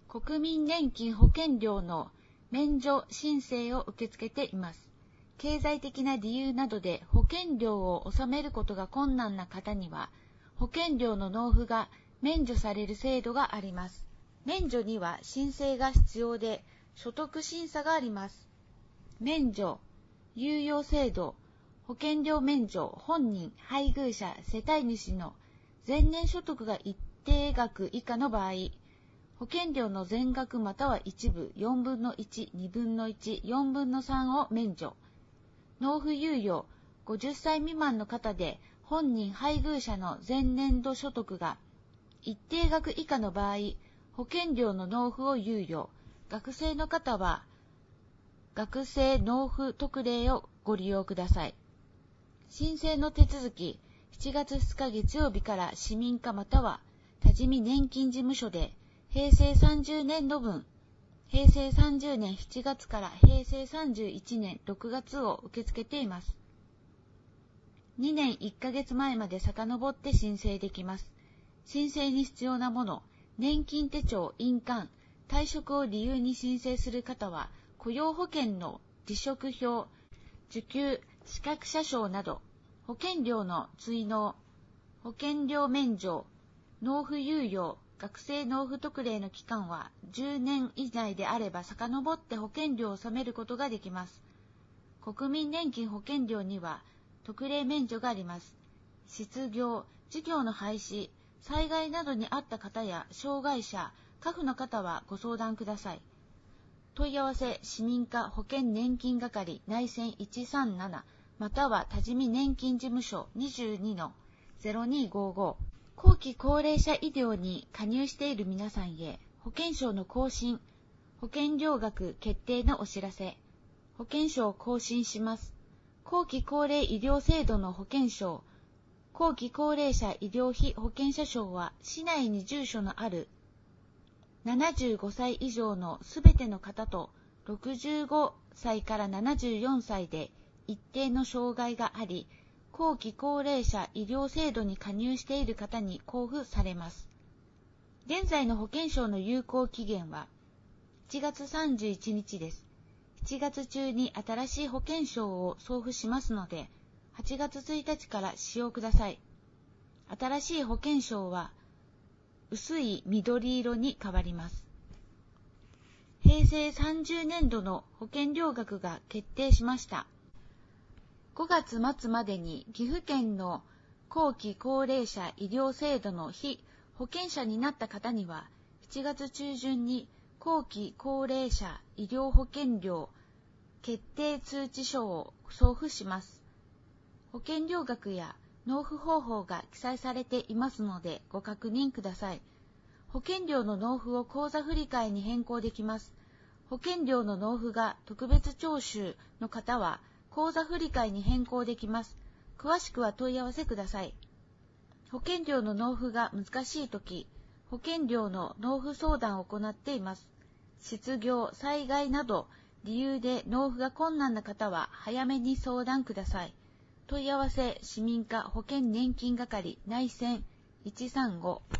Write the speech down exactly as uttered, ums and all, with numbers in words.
国民年金保険料の免除申請を受け付けています。経済的な理由などで保険料を納めることが困難な方には、保険料の納付が免除される制度があります。免除には申請が必要で、所得審査があります。免除、猶予制度、保険料免除、本人、配偶者、世帯主の前年所得が一定額以下の場合、保険料の全額または一部、よんぶんのいち、にぶんのいち、よんぶんのさんを免除。納付猶予、ごじゅっさい未満の方で、本人配偶者の前年度所得が一定額以下の場合、保険料の納付を猶予。学生の方は、学生納付特例をご利用ください。申請の手続き、しちがつふつか月曜日から市民課または多治見年金事務所で、平成さんじゅうねん度分、平成さんじゅうねんしちがつから平成さんじゅういちねんろくがつを受け付けています。にねんいっかげつまえまで遡って申請できます。申請に必要なもの、年金手帳、印鑑、退職を理由に申請する方は、雇用保険の辞職票、受給資格者証など、保険料の追納、保険料免除、納付猶予、学生納付特例の期間はじゅうねん以内であれば遡って保険料を納めることができます。国民年金保険料には特例免除があります。失業、事業の廃止、災害などにあった方や障害者、家父の方はご相談ください。問い合わせ、市民課保険年金係内線いちさんななまたは多治見年金事務所 にじゅうにのゼロにごご。後期高齢者医療に加入している皆さんへ、保険証の更新、保険料額決定のお知らせ、保険証を更新します。後期高齢医療制度の保険証、後期高齢者医療費保険者証は、市内に住所のあるななじゅうごさい以上のすべての方と、ろくじゅうごさいからななじゅうよんさいで一定の障害があり、後期高齢者医療制度に加入している方に交付されます。現在の保険証の有効期限はいちがつさんじゅういちにちです。しちがつ中に新しい保険証を送付しますので、はちがつついたちから使用ください。新しい保険証は薄い緑色に変わります。平成さんじゅうねんどの保険料額が決定しました。ごがつまつまでに岐阜県の後期高齢者医療制度の非保険者になった方には、しちがつちゅうじゅんに後期高齢者医療保険料決定通知書を送付します。保険料額や納付方法が記載されていますのでご確認ください。保険料の納付を口座振替に変更できます。保険料の納付が特別徴収の方は、口座振替に変更できます。詳しくは問い合わせください。保険料の納付が難しいとき、保険料の納付相談を行っています。失業、災害など理由で納付が困難な方は早めに相談ください。問い合わせ、市民課保険年金係内線いちさんご。